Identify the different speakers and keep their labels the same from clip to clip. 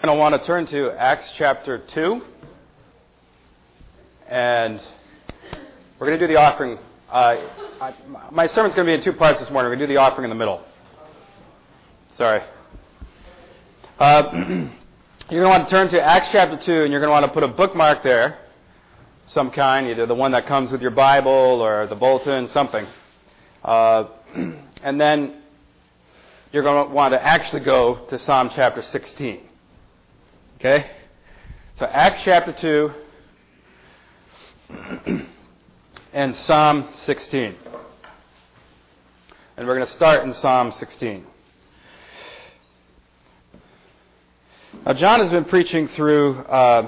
Speaker 1: Going to want to turn to Acts chapter 2, and we're going to do the offering. My sermon's going to be in two parts this morning. We're going to do the offering in the middle. Sorry. You're going to want to turn to Acts chapter 2, and you're going to want to put a bookmark there, some kind, either the one that comes with your Bible or the bulletin, something. And then you're going to want to actually go to Psalm chapter 16. Okay? So Acts chapter 2 and Psalm 16. And we're going to start in Psalm 16. Now John has been preaching through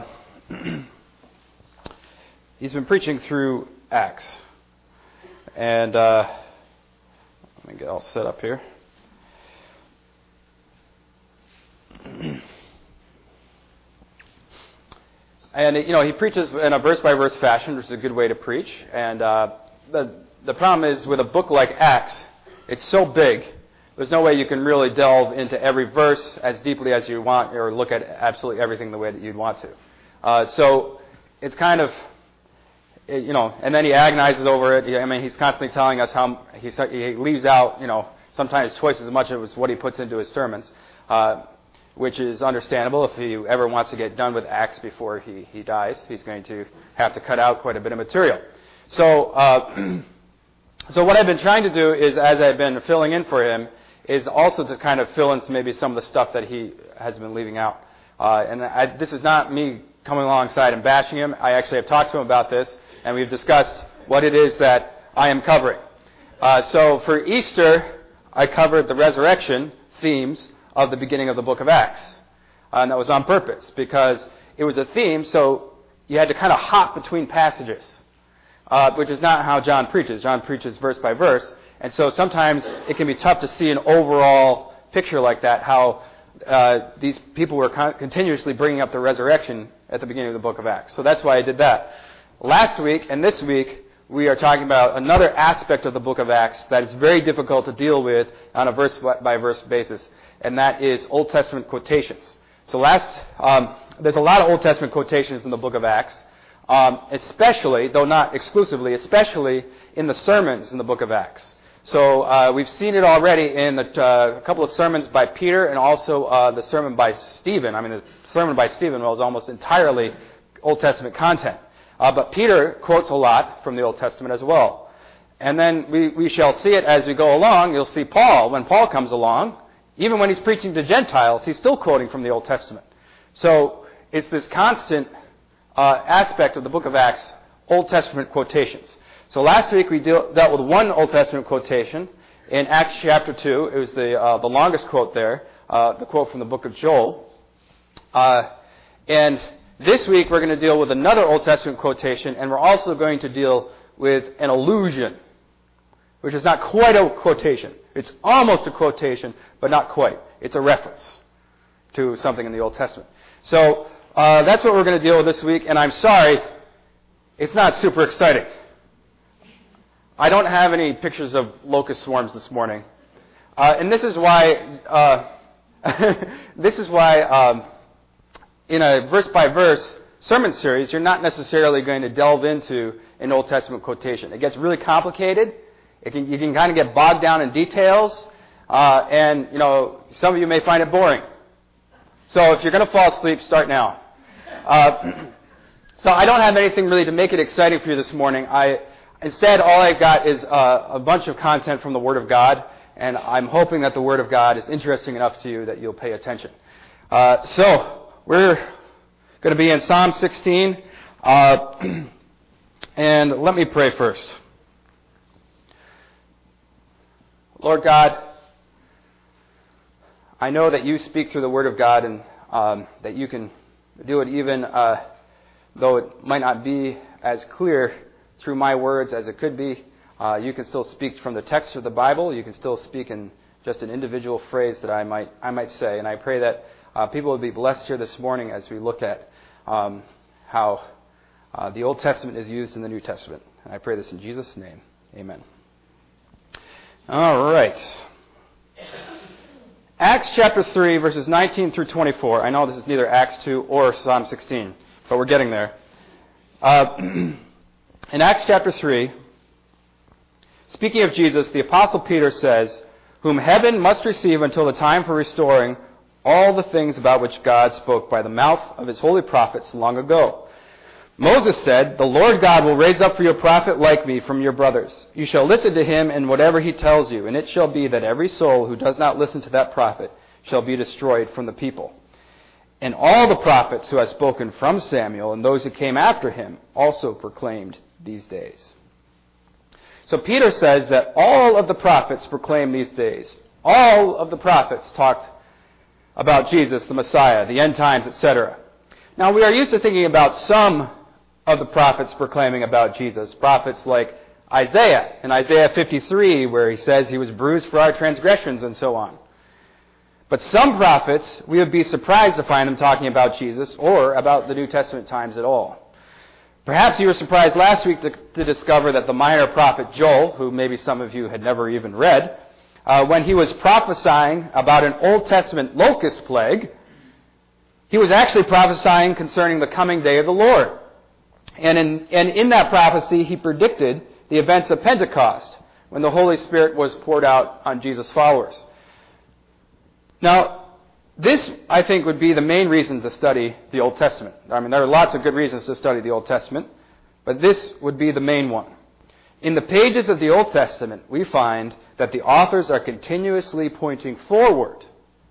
Speaker 1: Acts. And let me get all set up here. And, he preaches in a verse-by-verse fashion, which is a good way to preach. And the problem is, with a book like Acts, it's so big, there's no way you can really delve into every verse as deeply as you want, or look at absolutely everything the way that you'd want to. So it's kind of, and then he agonizes over it. I mean, he's constantly telling us how he leaves out, sometimes twice as much as what he puts into his sermons. Which is understandable. If he ever wants to get done with Acts before he dies, he's going to have to cut out quite a bit of material. So what I've been trying to do is, as I've been filling in for him, is also to kind of fill in maybe some of the stuff that he has been leaving out. This is not me coming alongside and bashing him. I actually have talked to him about this, and we've discussed what it is that I am covering. So for Easter, I covered the resurrection themes of the beginning of the book of Acts. And that was on purpose, because it was a theme, so you had to kind of hop between passages, which is not how John preaches. John preaches verse by verse, and so sometimes it can be tough to see an overall picture like that, how these people were continuously bringing up the resurrection at the beginning of the book of Acts. So that's why I did that. Last week and this week, we are talking about another aspect of the book of Acts that is very difficult to deal with on a verse-by-verse basis, and that is Old Testament quotations. So there's a lot of Old Testament quotations in the book of Acts, especially, though not exclusively, especially in the sermons in the book of Acts. So we've seen it already in a couple of sermons by Peter, and also the sermon by Stephen. I mean, the sermon by Stephen was almost entirely Old Testament content. But Peter quotes a lot from the Old Testament as well. And then we shall see it as we go along. You'll see Paul, when Paul comes along, even when he's preaching to Gentiles, he's still quoting from the Old Testament. So it's this constant aspect of the book of Acts, Old Testament quotations. So last week we dealt with one Old Testament quotation in Acts chapter 2. It was the longest quote there, the quote from the book of Joel. And this week we're going to deal with another Old Testament quotation, and we're also going to deal with an allusion, which is not quite a quotation. It's almost a quotation, but not quite. It's a reference to something in the Old Testament. So that's what we're going to deal with this week, and I'm sorry, it's not super exciting. I don't have any pictures of locust swarms this morning, and this is why in a verse-by-verse sermon series, you're not necessarily going to delve into an Old Testament quotation. It gets really complicated. You can kind of get bogged down in details, and some of you may find it boring. So if you're going to fall asleep, start now. So I don't have anything really to make it exciting for you this morning. Instead, all I've got is a bunch of content from the Word of God, and I'm hoping that the Word of God is interesting enough to you that you'll pay attention. So we're going to be in Psalm 16, and let me pray first. Lord God, I know that you speak through the Word of God, and that you can do it even though it might not be as clear through my words as it could be. You can still speak from the text of the Bible. You can still speak in just an individual phrase that I might say. And I pray that people will be blessed here this morning as we look at how the Old Testament is used in the New Testament. And I pray this in Jesus' name. Amen. All right. Acts chapter 3, verses 19 through 24. I know this is neither Acts 2 or Psalm 16, but we're getting there. In Acts chapter 3, speaking of Jesus, the Apostle Peter says, "Whom heaven must receive until the time for restoring all the things about which God spoke by the mouth of his holy prophets long ago. Moses said, 'The Lord God will raise up for you a prophet like me from your brothers. You shall listen to him in whatever he tells you, and it shall be that every soul who does not listen to that prophet shall be destroyed from the people.' And all the prophets who have spoken from Samuel and those who came after him also proclaimed these days." So Peter says that all of the prophets proclaimed these days. All of the prophets talked about Jesus, the Messiah, the end times, etc. Now, we are used to thinking about some of the prophets proclaiming about Jesus. Prophets like Isaiah, in Isaiah 53, where he says he was bruised for our transgressions and so on. But some prophets, we would be surprised to find them talking about Jesus or about the New Testament times at all. Perhaps you were surprised last week to discover that the minor prophet Joel, who maybe some of you had never even read, when he was prophesying about an Old Testament locust plague, he was actually prophesying concerning the coming day of the Lord. And in that prophecy, he predicted the events of Pentecost, when the Holy Spirit was poured out on Jesus' followers. Now, this, I think, would be the main reason to study the Old Testament. I mean, there are lots of good reasons to study the Old Testament, but this would be the main one. In the pages of the Old Testament, we find that the authors are continuously pointing forward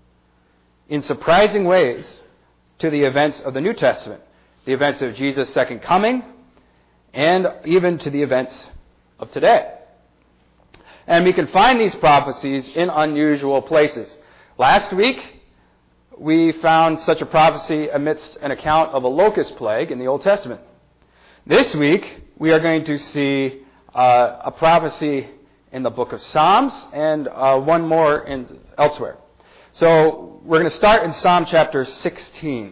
Speaker 1: in surprising ways to the events of the New Testament, the events of Jesus' second coming, and even to the events of today. And we can find these prophecies in unusual places. Last week, we found such a prophecy amidst an account of a locust plague in the Old Testament. This week, we are going to see a prophecy in the book of Psalms and one more elsewhere. So we're going to start in Psalm chapter 16.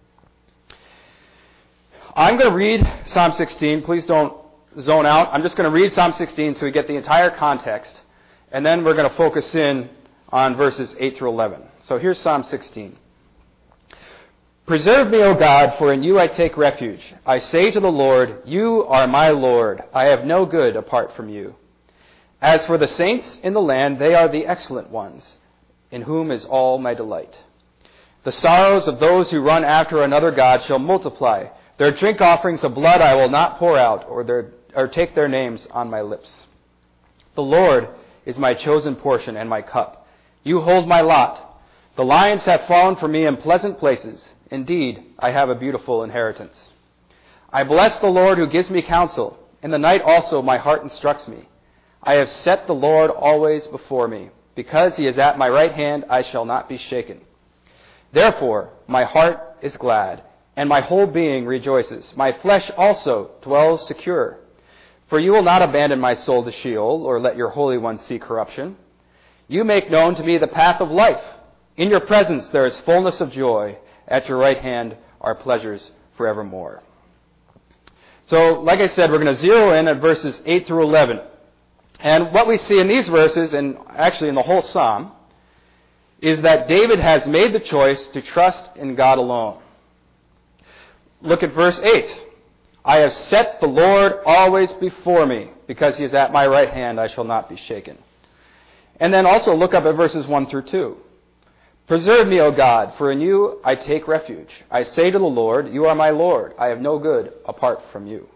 Speaker 1: I'm going to read Psalm 16. Please don't zone out. I'm just going to read Psalm 16 so we get the entire context. And then we're going to focus in on verses 8 through 11. So here's Psalm 16. "Preserve me, O God, for in you I take refuge. I say to the Lord, you are my Lord. I have no good apart from you. As for the saints in the land, they are the excellent ones, in whom is all my delight. The sorrows of those who run after another god shall multiply. Their drink offerings of blood I will not pour out, or take their names on my lips. The Lord is my chosen portion and my cup. You hold my lot. The lions have fallen for me in pleasant places. Indeed, I have a beautiful inheritance. I bless the Lord who gives me counsel. In the night also my heart instructs me. I have set the Lord always before me. Because he is at my right hand, I shall not be shaken. Therefore, my heart is glad, and my whole being rejoices. My flesh also dwells secure. For you will not abandon my soul to Sheol, or let your Holy One see corruption. You make known to me the path of life. In your presence there is fullness of joy. At your right hand are pleasures forevermore." So, like I said, we're going to zero in at verses 8 through 11. And what we see in these verses, and actually in the whole psalm, is that David has made the choice to trust in God alone. Look at verse 8. "I have set the Lord always before me. Because he is at my right hand, I shall not be shaken." And then also look up at verses 1 through 2. "Preserve me, O God, for in you I take refuge. I say to the Lord, you are my Lord. I have no good apart from you."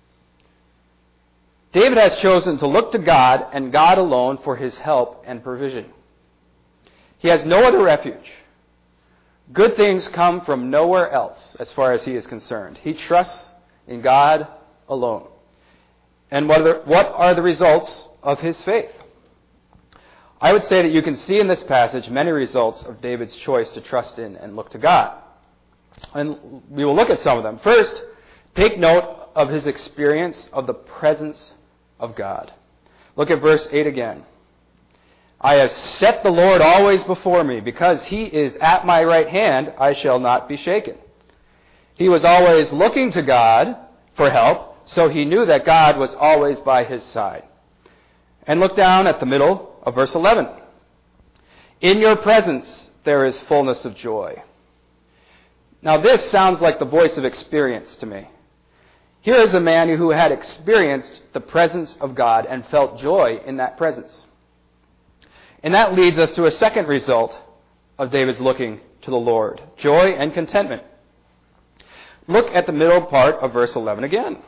Speaker 1: David has chosen to look to God and God alone for his help and provision. He has no other refuge. Good things come from nowhere else as far as he is concerned. He trusts in God alone. And what are the results of his faith? I would say that you can see in this passage many results of David's choice to trust in and look to God. And we will look at some of them. First, take note of his experience of the presence of God. Look at verse 8 again. "I have set the Lord always before me. Because he is at my right hand, I shall not be shaken." He was always looking to God for help, so he knew that God was always by his side. And look down at the middle of verse 11. In your presence there is fullness of joy. Now this sounds like the voice of experience to me. Here is a man who had experienced the presence of God and felt joy in that presence. And that leads us to a second result of David's looking to the Lord: joy and contentment. Look at the middle part of verse 11 again.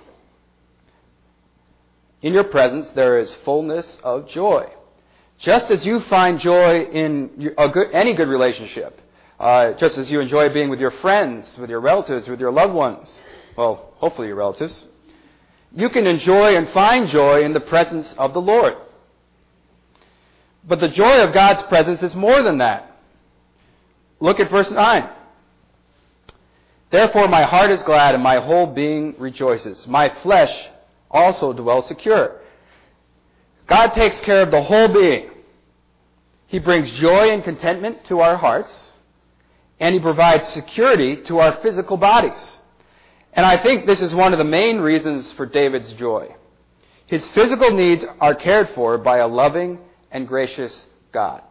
Speaker 1: In your presence there is fullness of joy. Just as you find joy in any good relationship, just as you enjoy being with your friends, with your relatives, with your loved ones, well, hopefully your relatives, you can enjoy and find joy in the presence of the Lord. But the joy of God's presence is more than that. Look at verse 9. Therefore my heart is glad and my whole being rejoices. My flesh also dwells secure. God takes care of the whole being. He brings joy and contentment to our hearts, and He provides security to our physical bodies. And I think this is one of the main reasons for David's joy. His physical needs are cared for by a loving and gracious God.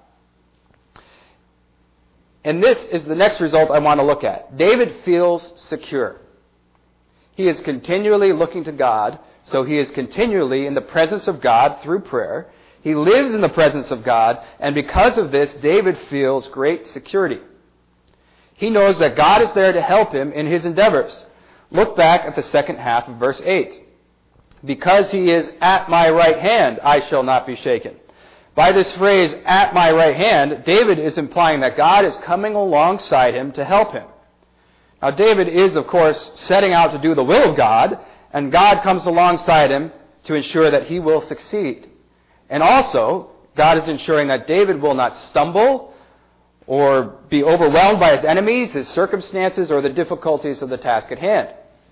Speaker 1: And this is the next result I want to look at. David feels secure. He is continually looking to God, so he is continually in the presence of God through prayer. He lives in the presence of God, and because of this, David feels great security. He knows that God is there to help him in his endeavors. Look back at the second half of verse 8. Because He is at my right hand, I shall not be shaken. By this phrase, at my right hand, David is implying that God is coming alongside him to help him. Now, David is, of course, setting out to do the will of God, and God comes alongside him to ensure that he will succeed. And also, God is ensuring that David will not stumble or be overwhelmed by his enemies, his circumstances, or the difficulties of the task at hand.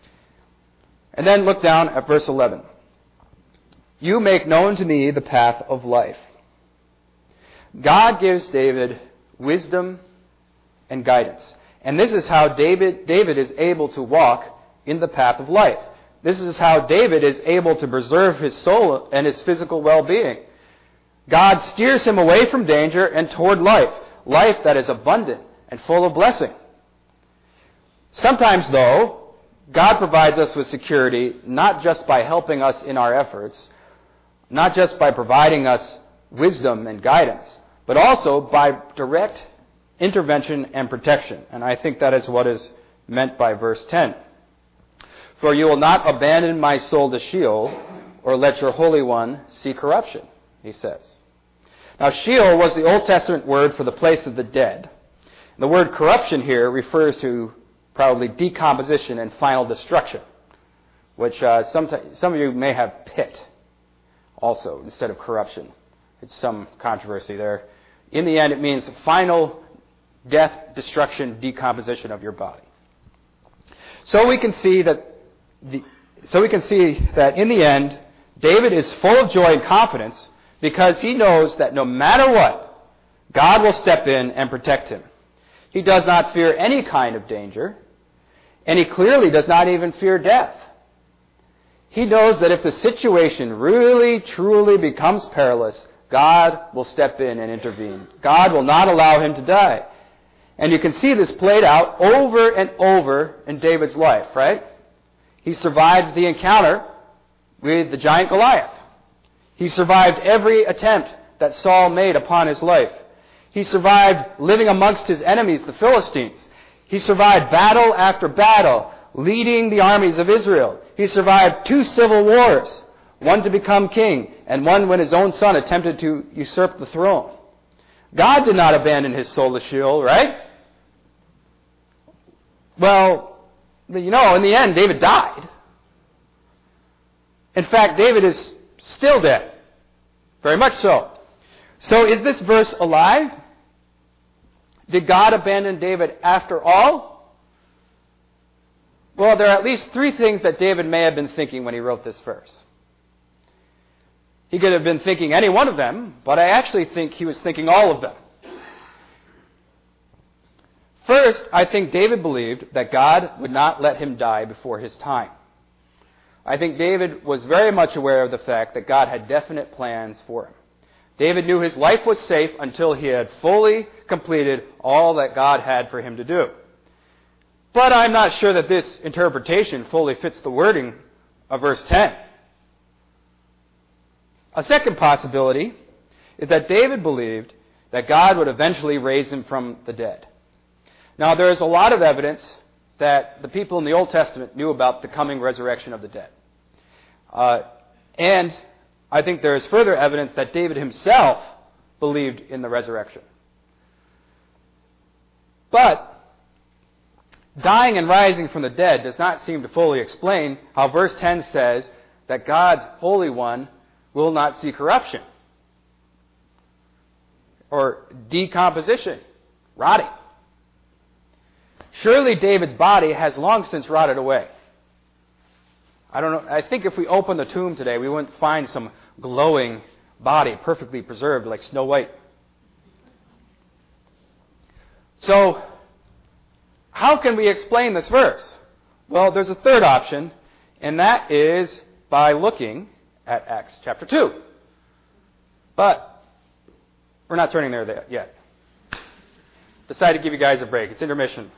Speaker 1: And then look down at verse 11. You make known to me the path of life. God gives David wisdom and guidance. And this is how David is able to walk in the path of life. This is how David is able to preserve his soul and his physical well-being. God steers him away from danger and toward life, life that is abundant and full of blessing. Sometimes, though, God provides us with security not just by helping us in our efforts, not just by providing us wisdom and guidance, but also by direct intervention and protection. And I think that is what is meant by verse 10. For you will not abandon my soul to Sheol, or let your Holy One see corruption, he says. Now, Sheol was the Old Testament word for the place of the dead. The word corruption here refers to probably decomposition and final destruction, which some of you may have pit also instead of corruption. It's some controversy there. In the end, it means final death, destruction, decomposition of your body. So we can see that in the end, David is full of joy and confidence because he knows that no matter what, God will step in and protect him. He does not fear any kind of danger, and he clearly does not even fear death. He knows that if the situation really, truly becomes perilous, God will step in and intervene. God will not allow him to die. And you can see this played out over and over in David's life, right? He survived the encounter with the giant Goliath. He survived every attempt that Saul made upon his life. He survived living amongst his enemies, the Philistines. He survived battle after battle, leading the armies of Israel. He survived 2 civil wars, one to become king, and one when his own son attempted to usurp the throne. God did not abandon his soul to Sheol, right? Well, in the end, David died. In fact, David is still dead. Very much so. So is this verse alive? Did God abandon David after all? Well, there are at least 3 things that David may have been thinking when he wrote this verse. He could have been thinking any one of them, but I actually think he was thinking all of them. First, I think David believed that God would not let him die before his time. I think David was very much aware of the fact that God had definite plans for him. David knew his life was safe until he had fully completed all that God had for him to do. But I'm not sure that this interpretation fully fits the wording of verse 10. A second possibility is that David believed that God would eventually raise him from the dead. Now, there is a lot of evidence that the people in the Old Testament knew about the coming resurrection of the dead. And I think there is further evidence that David himself believed in the resurrection. But dying and rising from the dead does not seem to fully explain how verse 10 says that God's Holy One will not see corruption or decomposition, rotting. Surely David's body has long since rotted away. I don't know. I think if we opened the tomb today, we wouldn't find some glowing body perfectly preserved like Snow White. So, how can we explain this verse? Well, there's a third option, and that is by looking at Acts chapter 2. But we're not turning there yet. Decided to give you guys a break. It's intermission.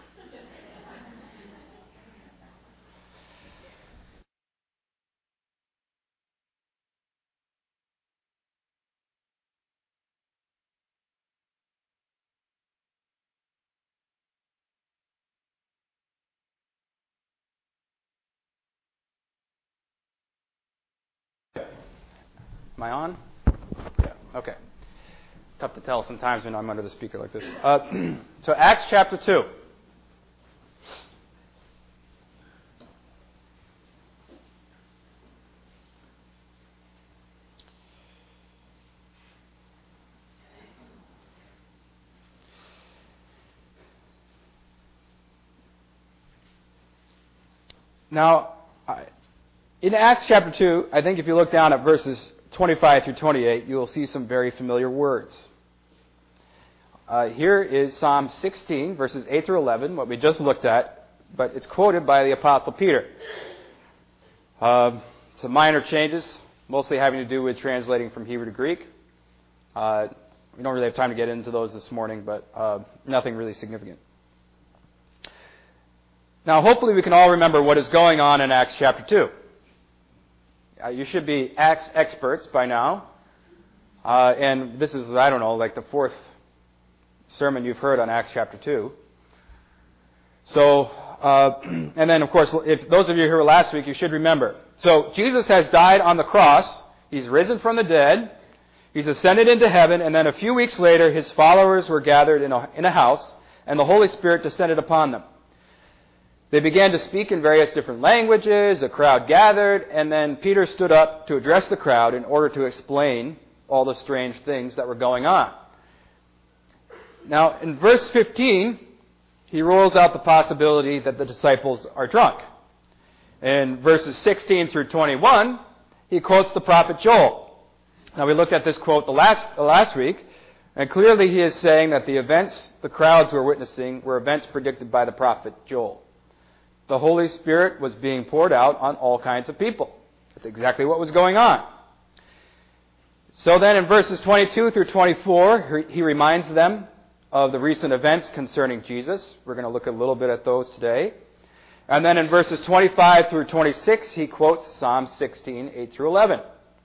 Speaker 1: Am I on? Yeah, okay. Tough to tell sometimes when I'm under the speaker like this. So Acts chapter 2. Now, in Acts chapter 2, I think if you look down at verses 25 through 28, you will see some very familiar words. Here is Psalm 16, verses 8 through 11, what we just looked at, but it's quoted by the Apostle Peter. Some minor changes, mostly having to do with translating from Hebrew to Greek. We don't really have time to get into those this morning, but nothing really significant. Now, hopefully we can all remember what is going on in Acts chapter 2. You should be Acts experts by now. And this is, I don't know, like the fourth sermon you've heard on Acts chapter 2. So, and then, of course, if those of you who were last week, you should remember. So, Jesus has died on the cross. He's risen from the dead. He's ascended into heaven. And then a few weeks later, his followers were gathered in a house, and the Holy Spirit descended upon them. They began to speak in various different languages, a crowd gathered, and then Peter stood up to address the crowd in order to explain all the strange things that were going on. Now, in verse 15, he rules out the possibility that the disciples are drunk. In verses 16 through 21, he quotes the prophet Joel. Now, we looked at this quote the last week, and clearly he is saying that the events the crowds were witnessing were events predicted by the prophet Joel. The Holy Spirit was being poured out on all kinds of people. That's exactly what was going on. So then in verses 22 through 24, he reminds them of the recent events concerning Jesus. We're going to look a little bit at those today. And then in verses 25 through 26, he quotes Psalm 16, 8 through 11.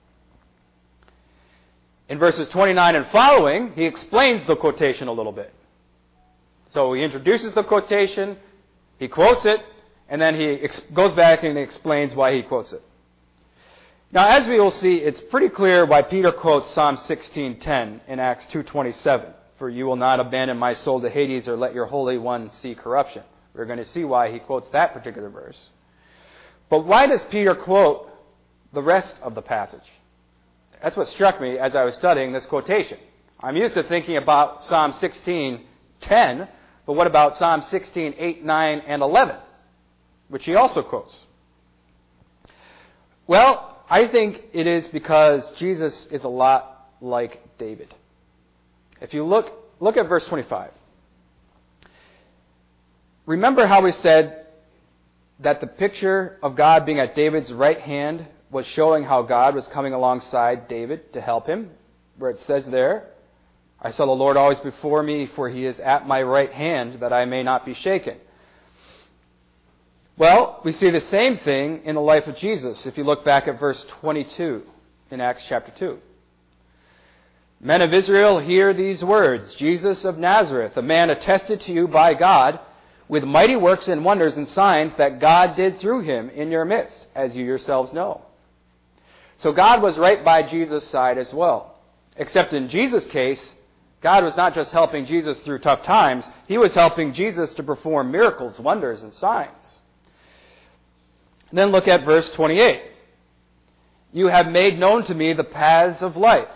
Speaker 1: In verses 29 and following, he explains the quotation a little bit. So he introduces the quotation, he quotes it, and then he goes back and explains why he quotes it. Now, as we will see, it's pretty clear why Peter quotes Psalm 16:10 in Acts 2:27. For you will not abandon my soul to Hades or let your Holy One see corruption. We're going to see why he quotes that particular verse. But why does Peter quote the rest of the passage? That's what struck me as I was studying this quotation. I'm used to thinking about Psalm 16:10, but what about Psalm 16:8, 9, and 11? Which he also quotes. Well, I think it is because Jesus is a lot like David. If you look at verse 25. Remember how we said that the picture of God being at David's right hand was showing how God was coming alongside David to help him where it says there, I saw the Lord always before me, for he is at my right hand, that I may not be shaken. Well, we see the same thing in the life of Jesus. If you look back at verse 22 in Acts chapter 2. Men of Israel, hear these words. Jesus of Nazareth, a man attested to you by God, with mighty works and wonders and signs that God did through him in your midst, as you yourselves know. So God was right by Jesus' side as well. Except in Jesus' case, God was not just helping Jesus through tough times, he was helping Jesus to perform miracles, wonders, and signs. And then look at verse 28. You have made known to me the paths of life.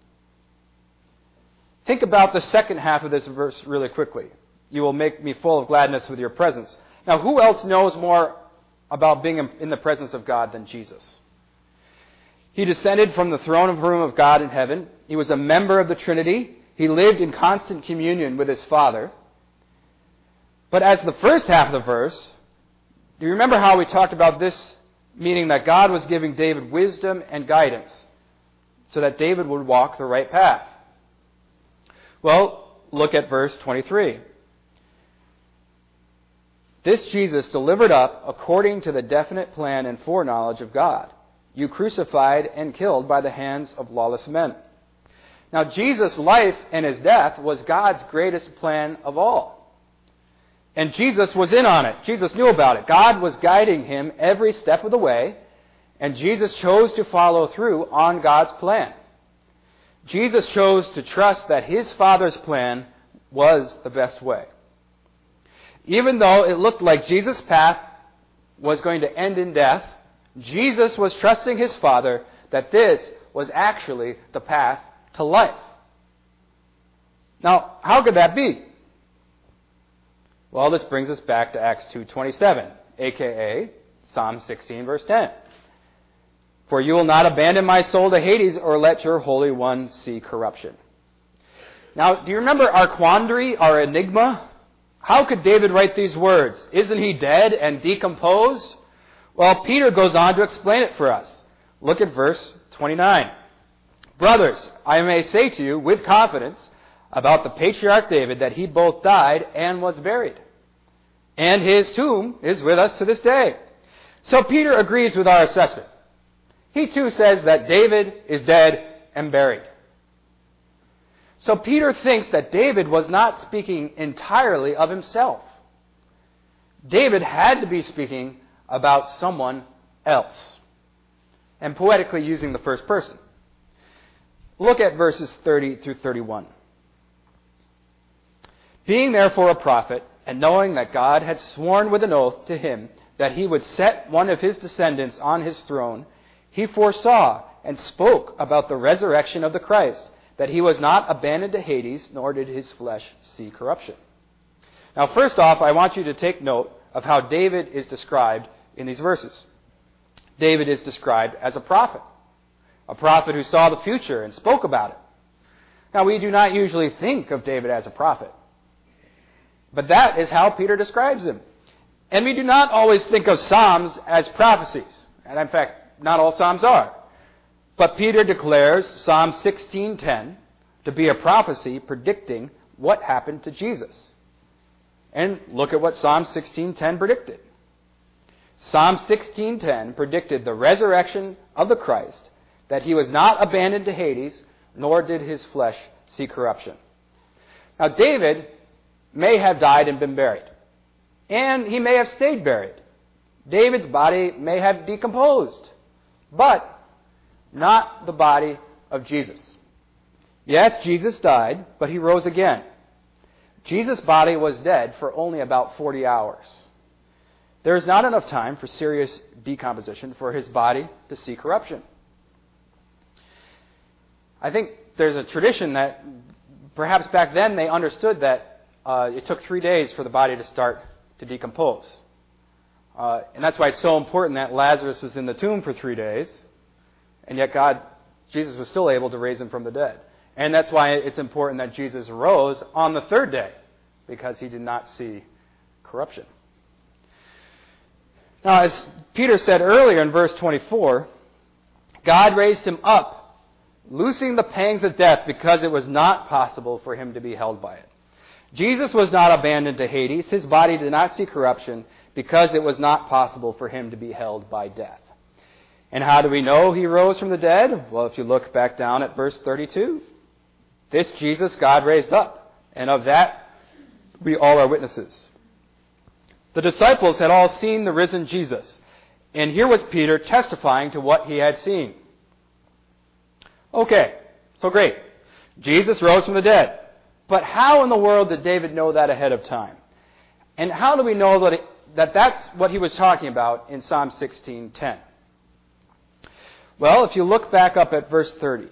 Speaker 1: Think about the second half of this verse really quickly. You will make me full of gladness with your presence. Now, who else knows more about being in the presence of God than Jesus? He descended from the throne room of God in heaven. He was a member of the Trinity. He lived in constant communion with his Father. But as the first half of the verse, do you remember how we talked about this, meaning that God was giving David wisdom and guidance so that David would walk the right path? Well, look at verse 23. This Jesus delivered up according to the definite plan and foreknowledge of God, you crucified and killed by the hands of lawless men. Now, Jesus' life and his death was God's greatest plan of all. And Jesus was in on it. Jesus knew about it. God was guiding him every step of the way, and Jesus chose to follow through on God's plan. Jesus chose to trust that his Father's plan was the best way. Even though it looked like Jesus' path was going to end in death, Jesus was trusting his Father that this was actually the path to life. Now, how could that be? Well, this brings us back to Acts 2:27, a.k.a. Psalm 16, verse 10. For you will not abandon my soul to Hades or let your Holy One see corruption. Now, do you remember our quandary, our enigma? How could David write these words? Isn't he dead and decomposed? Well, Peter goes on to explain it for us. Look at verse 29. Brothers, I may say to you with confidence about the patriarch David that he both died and was buried. And his tomb is with us to this day. So Peter agrees with our assessment. He too says that David is dead and buried. So Peter thinks that David was not speaking entirely of himself. David had to be speaking about someone else, and poetically using the first person. Look at verses 30 through 31. Being therefore a prophet, and knowing that God had sworn with an oath to him that he would set one of his descendants on his throne, he foresaw and spoke about the resurrection of the Christ, that he was not abandoned to Hades, nor did his flesh see corruption. Now, first off, I want you to take note of how David is described in these verses. David is described as a prophet who saw the future and spoke about it. Now, we do not usually think of David as a prophet, but that is how Peter describes him. And we do not always think of Psalms as prophecies, and in fact, not all Psalms are. But Peter declares Psalm 16:10 to be a prophecy predicting what happened to Jesus. And look at what Psalm 16:10 predicted. Psalm 16:10 predicted the resurrection of the Christ, that he was not abandoned to Hades, nor did his flesh see corruption. Now, David may have died and been buried, and he may have stayed buried. David's body may have decomposed, but not the body of Jesus. Yes, Jesus died, but he rose again. Jesus' body was dead for only about 40 hours. There is not enough time for serious decomposition for his body to see corruption. I think there's a tradition that perhaps back then they understood that it took 3 days for the body to start to decompose. And that's why it's so important that Lazarus was in the tomb for 3 days, and yet Jesus was still able to raise him from the dead. And that's why it's important that Jesus rose on the third day, because he did not see corruption. Now, as Peter said earlier in verse 24, God raised him up loosing the pangs of death because it was not possible for him to be held by it. Jesus was not abandoned to Hades. His body did not see corruption because it was not possible for him to be held by death. And how do we know he rose from the dead? Well, if you look back down at verse 32, this Jesus God raised up, and of that we all are witnesses. The disciples had all seen the risen Jesus, and here was Peter testifying to what he had seen. Okay, so great. Jesus rose from the dead. But how in the world did David know that ahead of time? And how do we know that that's what he was talking about in Psalm 16:10? Well, if you look back up at verse 30,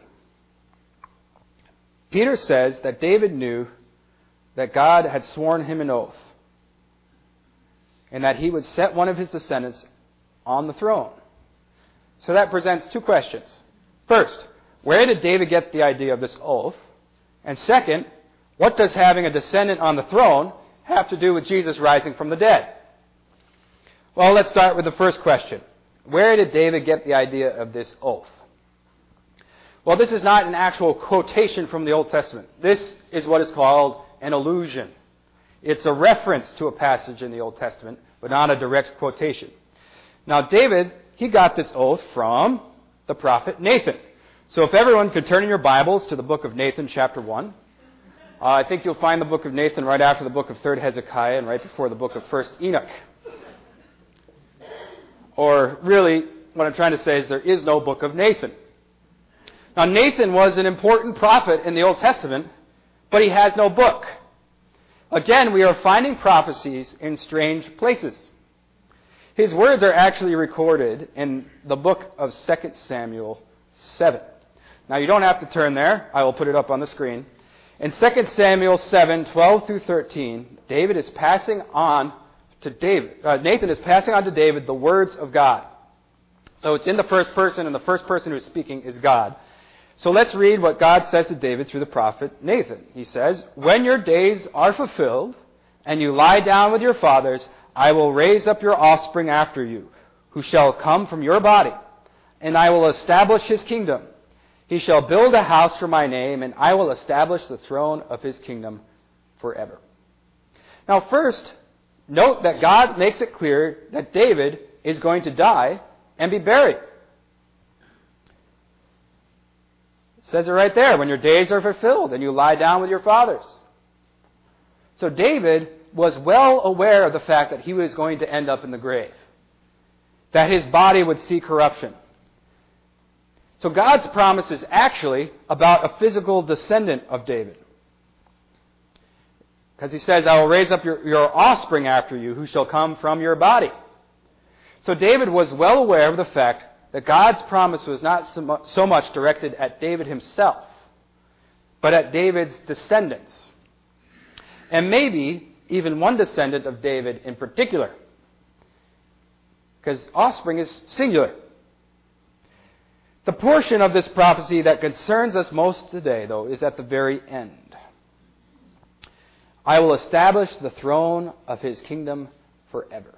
Speaker 1: Peter says that David knew that God had sworn him an oath and that he would set one of his descendants on the throne. So that presents two questions. First, where did David get the idea of this oath? And second, what does having a descendant on the throne have to do with Jesus rising from the dead? Well, let's start with the first question. Where did David get the idea of this oath? Well, this is not an actual quotation from the Old Testament. This is what is called an allusion. It's a reference to a passage in the Old Testament, but not a direct quotation. Now, David, he got this oath from the prophet Nathan. So if everyone could turn in your Bibles to the book of Nathan, chapter 1. I think you'll find the book of Nathan right after the book of 3rd Hezekiah and right before the book of 1st Enoch. Or really, what I'm trying to say is there is no book of Nathan. Now, Nathan was an important prophet in the Old Testament, but he has no book. Again, we are finding prophecies in strange places. His words are actually recorded in the book of 2 Samuel 7. Now, you don't have to turn there. I will put it up on the screen. In 2 Samuel 7, 12 through 13, Nathan is passing on to David the words of God. So it's in the first person, and the first person who is speaking is God. So let's read what God says to David through the prophet Nathan. He says, "When your days are fulfilled, and you lie down with your fathers, I will raise up your offspring after you, who shall come from your body, and I will establish his kingdom. He shall build a house for my name, and I will establish the throne of his kingdom forever." Now first, note that God makes it clear that David is going to die and be buried. It says it right there, when your days are fulfilled and you lie down with your fathers. So David was well aware of the fact that he was going to end up in the grave, that his body would see corruption. So God's promise is actually about a physical descendant of David. Because he says, "I will raise up your offspring after you, who shall come from your body." So David was well aware of the fact that God's promise was not so much directed at David himself, but at David's descendants. And maybe even one descendant of David in particular. Because offspring is singular. The portion of this prophecy that concerns us most today, though, is at the very end. "I will establish the throne of his kingdom forever."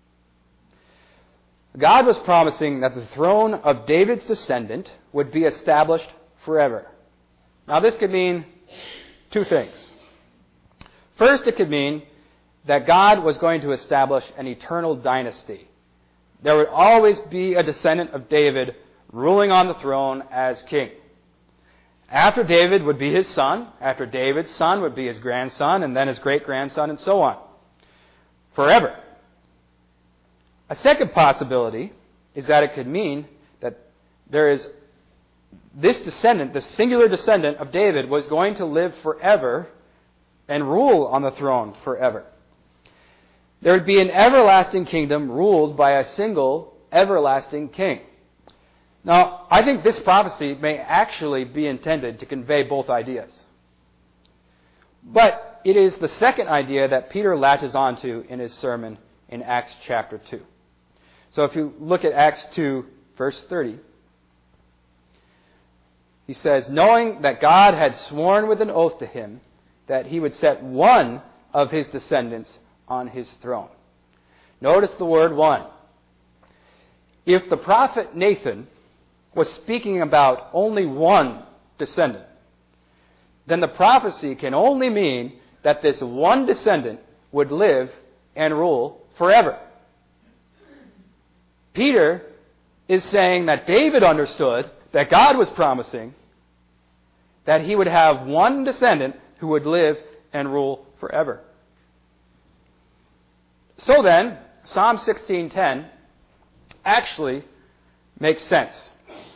Speaker 1: God was promising that the throne of David's descendant would be established forever. Now, this could mean two things. First, it could mean that God was going to establish an eternal dynasty. There would always be a descendant of David ruling on the throne as king. After David would be his son, after David's son would be his grandson, and then his great-grandson, and so on. Forever. A second possibility is that it could mean that there is this descendant, this singular descendant of David, was going to live forever and rule on the throne forever. There would be an everlasting kingdom ruled by a single everlasting king. Now, I think this prophecy may actually be intended to convey both ideas. But it is the second idea that Peter latches onto in his sermon in Acts chapter 2. So if you look at Acts 2, verse 30, he says, "Knowing that God had sworn with an oath to him that he would set one of his descendants on his throne." Notice the word "one." If the prophet Nathan was speaking about only one descendant, then the prophecy can only mean that this one descendant would live and rule forever. Peter is saying that David understood that God was promising that he would have one descendant who would live and rule forever. So then, Psalm 16:10 actually makes sense.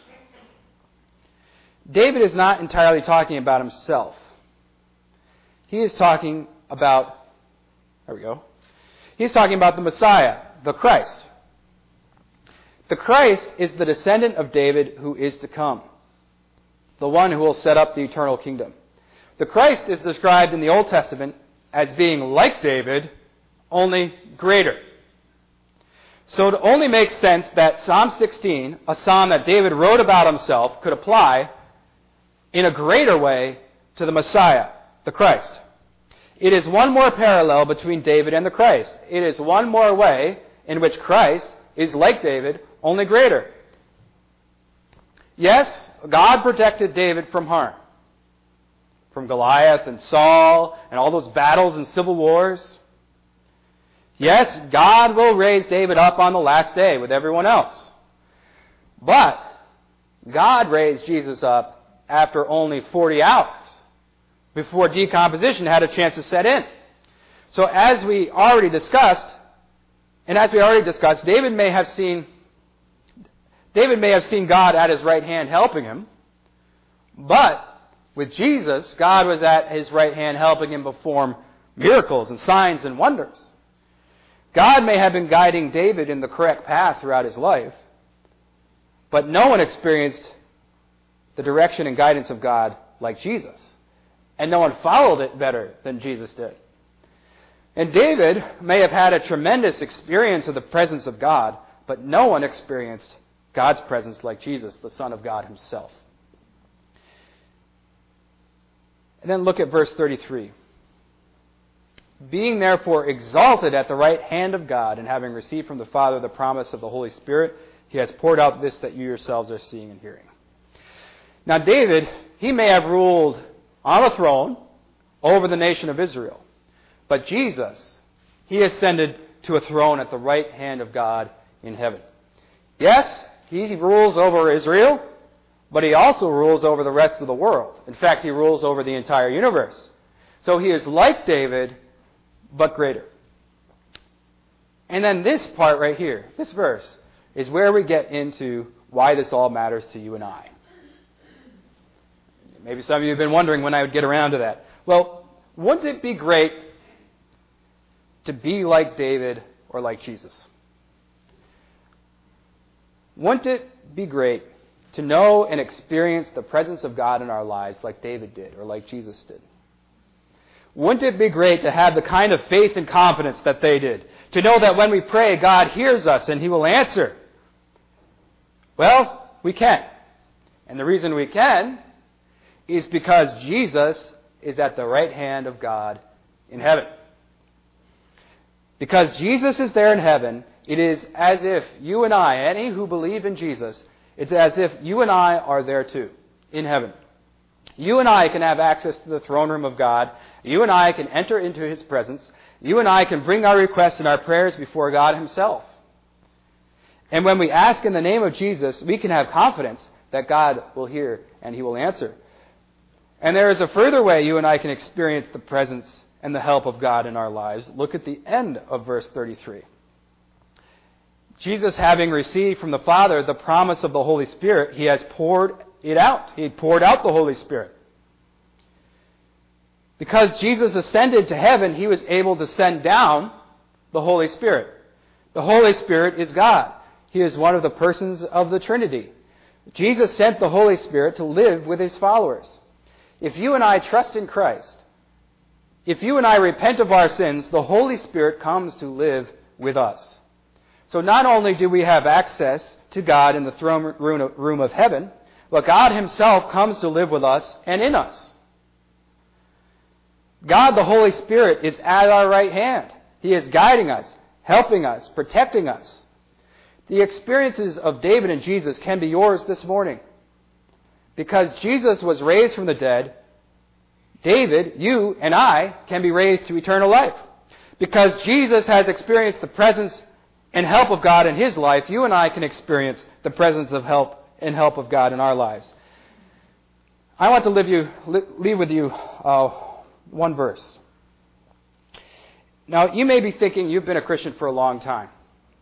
Speaker 1: David is not entirely talking about himself. He is talking about, He's talking about the Messiah, the Christ. The Christ is the descendant of David who is to come, the one who will set up the eternal kingdom. The Christ is described in the Old Testament as being like David, only greater. So it only makes sense that Psalm 16, a psalm that David wrote about himself, could apply in a greater way to the Messiah, the Christ. It is one more parallel between David and the Christ. It is one more way in which Christ is like David, only greater. Yes, God protected David from harm, from Goliath and Saul and all those battles and civil wars. Yes, God will raise David up on the last day with everyone else. But God raised Jesus up after only 40 hours, before decomposition had a chance to set in. So as we already discussed, David may have seen God at his right hand helping him, but with Jesus, God was at his right hand helping him perform miracles and signs and wonders. God may have been guiding David in the correct path throughout his life, but no one experienced the direction and guidance of God like Jesus. And no one followed it better than Jesus did. And David may have had a tremendous experience of the presence of God, but no one experienced God's presence like Jesus, the Son of God himself. And then look at verse 33. Being therefore exalted at the right hand of God, and having received from the Father the promise of the Holy Spirit, he has poured out this that you yourselves are seeing and hearing. Now David, he may have ruled on a throne over the nation of Israel. But Jesus, he ascended to a throne at the right hand of God in heaven. Yes, he rules over Israel, but he also rules over the rest of the world. In fact, he rules over the entire universe. So he is like David, but greater. And then this part right here, this verse, is where we get into why this all matters to you and I. Maybe some of you have been wondering when I would get around to that. Well, wouldn't it be great to be like David or like Jesus? Wouldn't it be great to know and experience the presence of God in our lives like David did or like Jesus did? Wouldn't it be great to have the kind of faith and confidence that they did? To know that when we pray, God hears us and he will answer? Well, we can. And the reason we can is because Jesus is at the right hand of God in heaven. Because Jesus is there in heaven, it is as if you and I, any who believe in Jesus, it's as if you and I are there too, in heaven. You and I can have access to the throne room of God. You and I can enter into his presence. You and I can bring our requests and our prayers before God himself. And when we ask in the name of Jesus, we can have confidence that God will hear and he will answer. And there is a further way you and I can experience the presence and the help of God in our lives. Look at the end of verse 33. Jesus, having received from the Father the promise of the Holy Spirit, he has poured it out. He poured out the Holy Spirit. Because Jesus ascended to heaven, he was able to send down the Holy Spirit. The Holy Spirit is God. He is one of the persons of the Trinity. Jesus sent the Holy Spirit to live with his followers. If you and I trust in Christ, if you and I repent of our sins, the Holy Spirit comes to live with us. So not only do we have access to God in the throne room of heaven, but God himself comes to live with us and in us. God, the Holy Spirit, is at our right hand. He is guiding us, helping us, protecting us. The experiences of David and Jesus can be yours this morning. Because Jesus was raised from the dead, David, you, and I can be raised to eternal life. Because Jesus has experienced the presence and help of God in his life, you and I can experience the presence of help and help of God in our lives. I want to leave with you one verse. Now, you may be thinking you've been a Christian for a long time.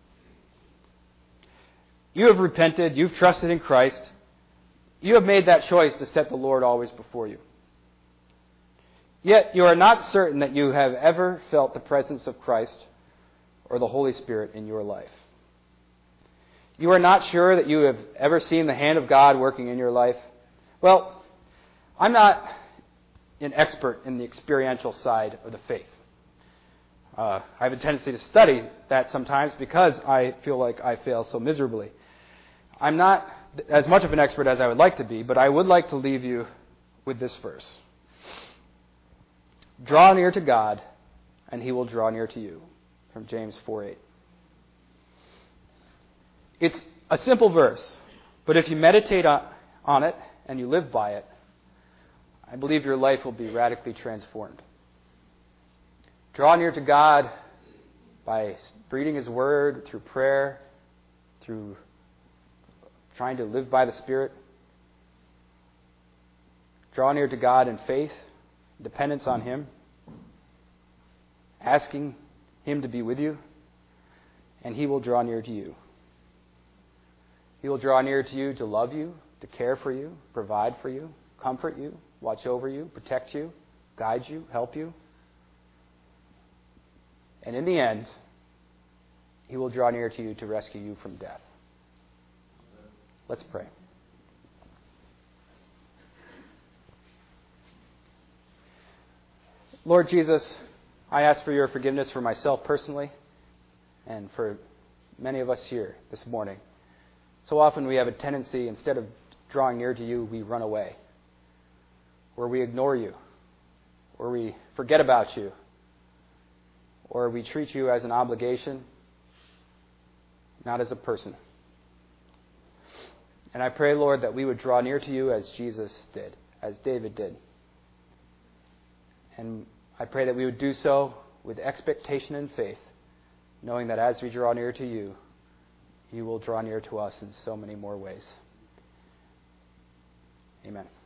Speaker 1: You have repented, you've trusted in Christ. You have made that choice to set the Lord always before you. Yet you are not certain that you have ever felt the presence of Christ or the Holy Spirit in your life. You are not sure that you have ever seen the hand of God working in your life. Well, I'm not an expert in the experiential side of the faith. I have a tendency to study that sometimes because I feel like I fail so miserably. I'm not as much of an expert as I would like to be, but I would like to leave you with this verse. Draw near to God, and he will draw near to you. From James 4:8. It's a simple verse, but if you meditate on it and you live by it, I believe your life will be radically transformed. Draw near to God by reading his word, through prayer, through trying to live by the Spirit. Draw near to God in faith, dependence on him, asking him to be with you, and he will draw near to you. He will draw near to you to love you, to care for you, provide for you, comfort you, watch over you, protect you, guide you, help you. And in the end, he will draw near to you to rescue you from death. Let's pray. Lord Jesus, I ask for your forgiveness for myself personally and for many of us here this morning. So often we have a tendency, instead of drawing near to you, we run away, or we ignore you, or we forget about you, or we treat you as an obligation, not as a person. And I pray, Lord, that we would draw near to you as Jesus did, as David did. And I pray that we would do so with expectation and faith, knowing that as we draw near to you, you will draw near to us in so many more ways. Amen.